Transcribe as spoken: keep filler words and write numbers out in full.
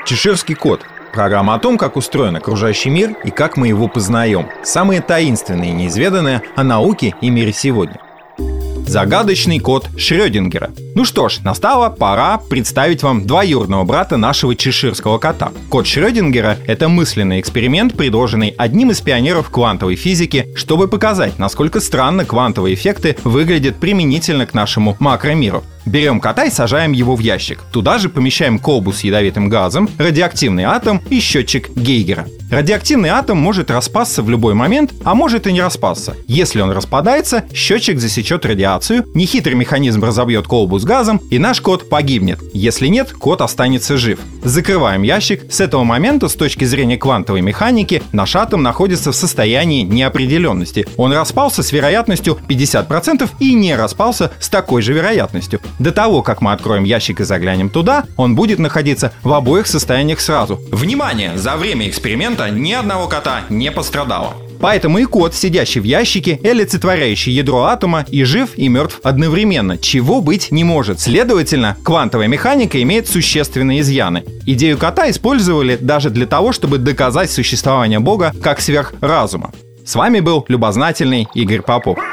Чеширский кот. Программа о том, как устроен окружающий мир и как мы его познаем. Самые таинственные и неизведанные о науке и мире сегодня. Загадочный кот Шрёдингера. Ну что ж, настала пора представить вам двоюродного брата нашего чеширского кота. Кот Шрёдингера — это мысленный эксперимент, предложенный одним из пионеров квантовой физики, чтобы показать, насколько странно квантовые эффекты выглядят применительно к нашему макромиру. Берем кота и сажаем его в ящик. Туда же помещаем колбу с ядовитым газом, радиоактивный атом и счетчик Гейгера. Радиоактивный атом может распасться в любой момент, а может и не распасться. Если он распадается, счетчик засечет радиацию, нехитрый механизм разобьет колбу с газом, и наш кот погибнет. Если нет, кот останется жив. Закрываем ящик. С этого момента, с точки зрения квантовой механики, наш атом находится в состоянии неопределенности. Он распался с вероятностью пятьдесят процентов и не распался с такой же вероятностью. До того, как мы откроем ящик и заглянем туда, он будет находиться в обоих состояниях сразу. Внимание! За время эксперимента ни одного кота не пострадало. Поэтому и кот, сидящий в ящике, олицетворяющий ядро атома, и жив, и мертв одновременно, чего быть не может. Следовательно, квантовая механика имеет существенные изъяны. Идею кота использовали даже для того, чтобы доказать существование Бога как сверхразума. С вами был любознательный Игорь Попов.